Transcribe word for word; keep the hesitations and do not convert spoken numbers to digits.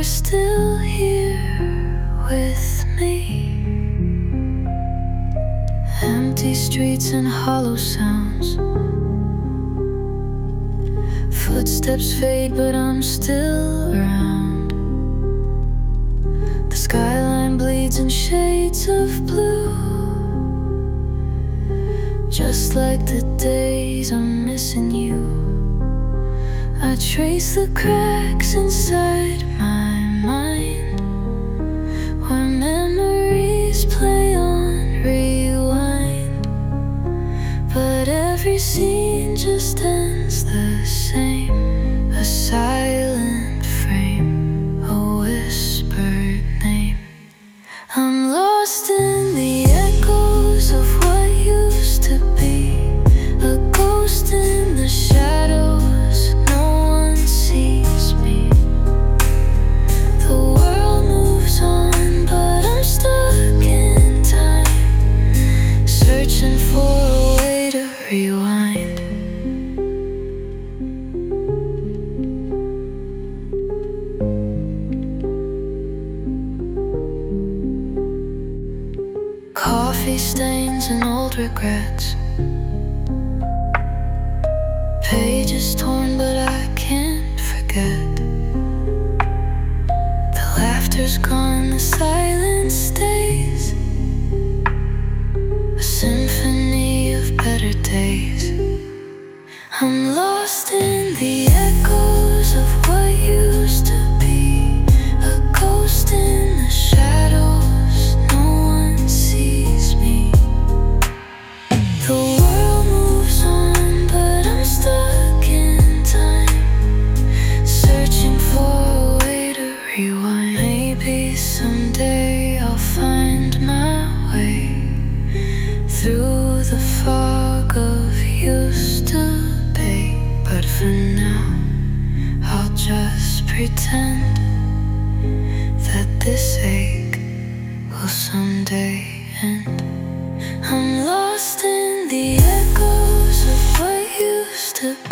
you're still here with me. Empty streets and hollow sounds. Footsteps fade, but I'm still around. The skyline bleeds in shades of blue, just like the days I'm missing you. I trace the cracks inside my mind, where memories play on rewind. But every scene just ends the same, a silent frame, a whispered name. I'm lost in the echoes of what used to be, a ghost in the shadows, no one sees me. The world moves on, but I'm stuck in time, searching for a way to rewind. Coffee stains and old regrets, pages torn but I can't forget. The laughter's gone, the silence stays, a symphony of better days. I'm lost in the echoes of what used to be, a ghost in the shadows, no one sees me. The world moves on, but I'm stuck in time, searching for a way to rewind. Maybe someday I'll find my way through the fog of used to be. But for now, I'll just pretend that this ache will someday end. I'm lost in the echoes of what used to be.